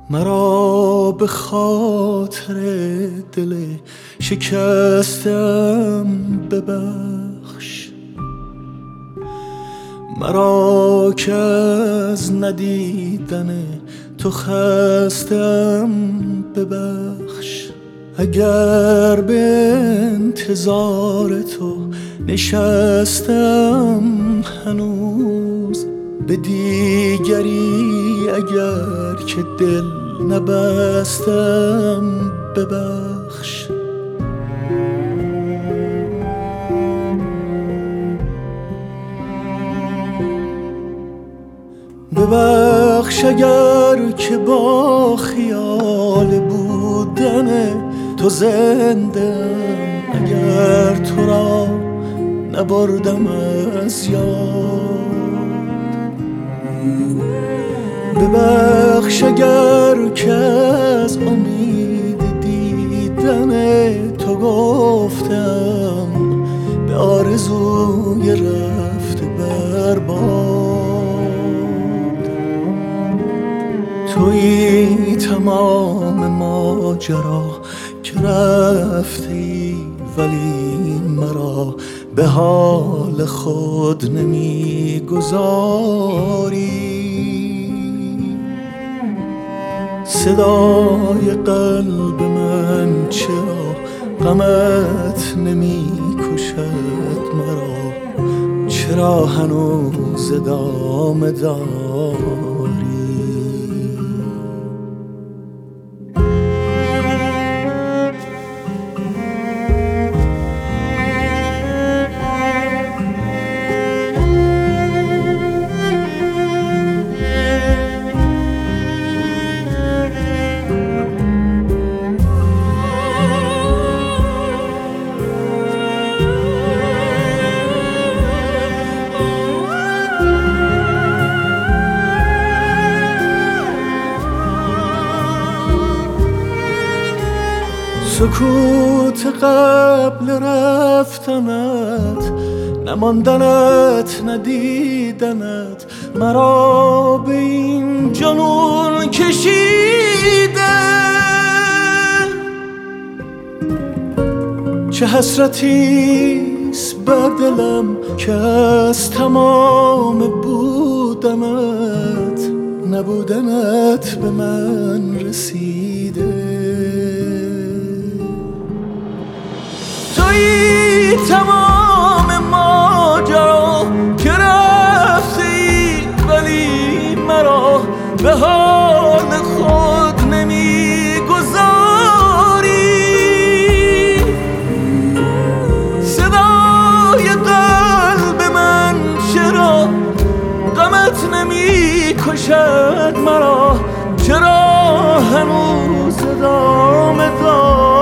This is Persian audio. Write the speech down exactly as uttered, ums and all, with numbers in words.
مرا به خاطر دل شکستم ببخش، مرا که از ندیدن تو خستم ببخش. اگر به انتظار تو نشستم هنوز، به دیگری اگر که دل نبستم ببخش. ببخش اگر که با خیال بودن تو زندم، اگر تو را نبردم از یاد. ببخش اگر که از امید دیدن تو گفتم به آرزوی رفته برباد. تویی تمام ماجرا که رفتی، ولی مرا به حال خود نمیگذاری. صدای قلب من چرا غمت نمی کشد مرا؟ چرا هنوز ادامه داری؟ سکوت قبل رفتنت، نماندنت ندیدنت، مرا به این جنون کشیده. چه حسرتیست بر دلم که از تمام بودنت نبودنت به من رسیده. تویی تمام ماجرا که رفتی، ولی مرا به حال خود نمیگذاری. صدای قلب من چرا غمت نمی کشد مرا؟ چرا هنوز ادامه داری؟